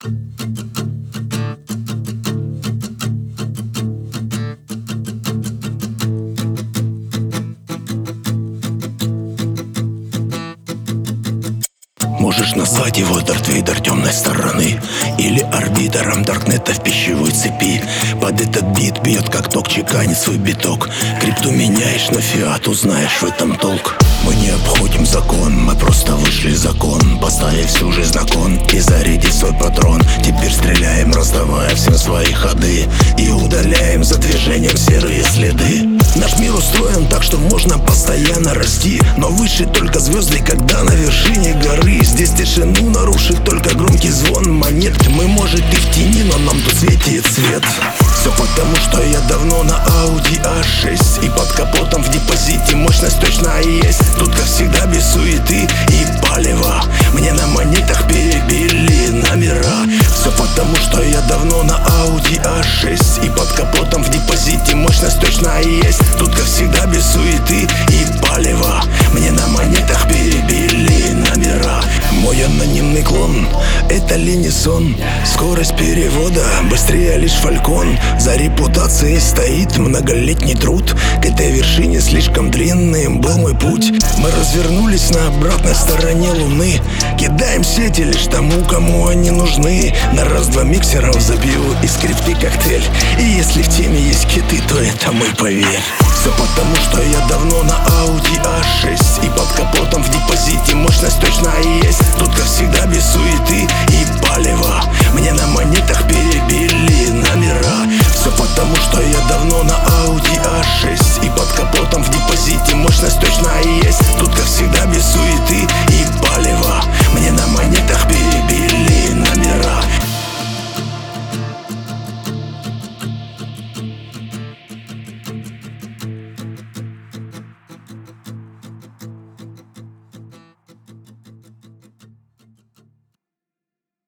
Можешь назвать его Дарт Вейдер темной стороны или арбитром Даркнета в пищевой цепи. Под этот бит бьет как ток, чеканит свой биток. Крипту меняешь на фиат, узнаешь в этом толк. Мы не обходим закон, мы просто вышли закон, поставив всю жизнь на кон и зарядив свой патрон. Теперь стреляем, раздавая всем свои ходы, и удаляем за движением серые следы. Наш мир устроен так, что можно постоянно расти, но выше только звезды, когда на вершине горы. Здесь тишину нарушит только громкий звон монет. Мы, может, и в тени, но нам тут светит свет. Все потому, что я давно на Audi A6, и под капотом в депозите мощность точно есть. Тут, как всегда, без суеты и палева. Мне на монетах перебили номера. Все потому, что я давно на Audi A6, и под капотом в депозите мощность точно есть. Тут, как всегда, без суеты и палева. Мне на монетах перебили номера. Мой анонимный клон — это Ленисон. Скорость перевода быстрее лишь Фалькон. За репутацией стоит многолетний труд. К этой вершине слишком длинным был мой путь. Мы развернулись на обратной стороне Луны. Кидаем сети лишь тому, кому они нужны. На раз-два миксеров забью из скрипты коктейль. И если в теме есть киты, то это мы, поверь. Все потому, что я давно на Audi A6, и под капотом в депозите мощность точно есть. Тут, как всегда, без суеты и палева.